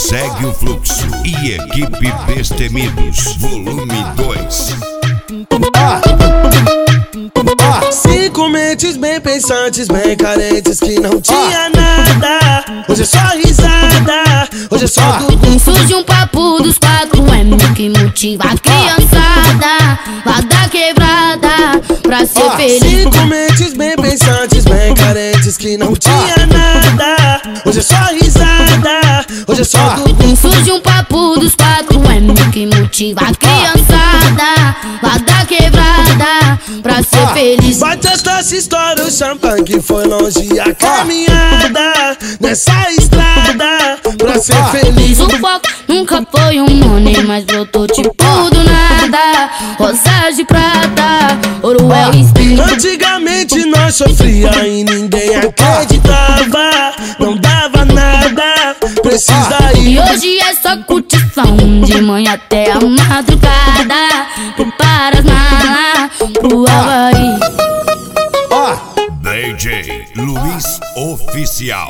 Segue o fluxo e equipe Destemidos, volume 2. Cinco mentes bem pensantes, bem carentes, que não tinha nada. Hoje é só risada, hoje é só tudo. Surge um papo dos 4M que motiva a criançada lá da quebrada pra ser feliz. Cinco mentes bem pensantes, bem carentes, que não tinha nada. Hoje é só risada, hoje é só tudo. Surge um papo dos 4M que motiva a criançada lá da quebrada pra ser feliz. Bate as taças, estoura o champanhe, que foi longe a caminhada nessa estrada pra ser feliz. O foco nunca foi um money, mas brotou tipo do nada. Rosas de prata, ouro é o espinho. Antigamente nós sofria e ninguém acreditava, não dava nada, precisa E ir. hoje é só curtição, de manhã até a madrugada. Prepara as malas pro Havaí. DJ Luiz Oficial.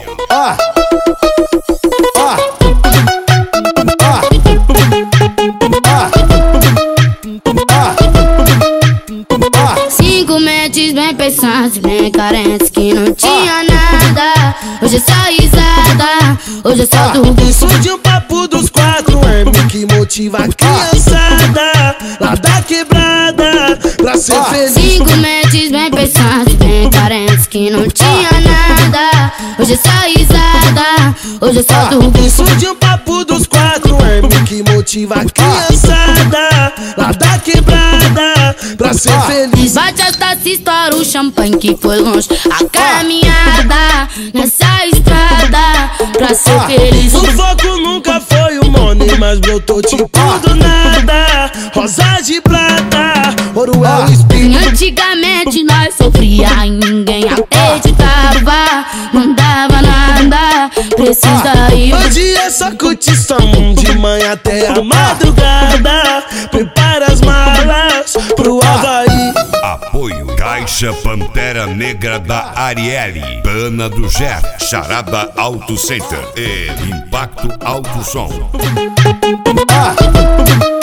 Cinco mentes bem pensantes, bem carentes, que não tinha nada. Hoje é só risada, hoje é só tudo. Surge um papo dos 4M que motiva a criançada lá da quebrada pra ser feliz. Cinco mentes bem pensantes, bem carentes, que não tinha nada. Hoje é só risada, hoje é só tudo. Surge um papo dos 4M que motiva a criançada lá da quebrada pra ser feliz. Bate as taças, estoura o champanhe, que foi longe a caminhada nessa estrada pra ser feliz. O foco nunca foi o money, mas brotou tipo do nada. Rosas de prata, ouro é o espinho. Antigamente nós sofria e ninguém acreditava, não dava nada, precisa ir. Hoje é só curtição, de manhã até a madrugada. Prepara as malas pro Havaí. Apoio Caixa Pantera Negra da Arielle, Pana do Ger, Charada Auto Center e Impacto Auto Som.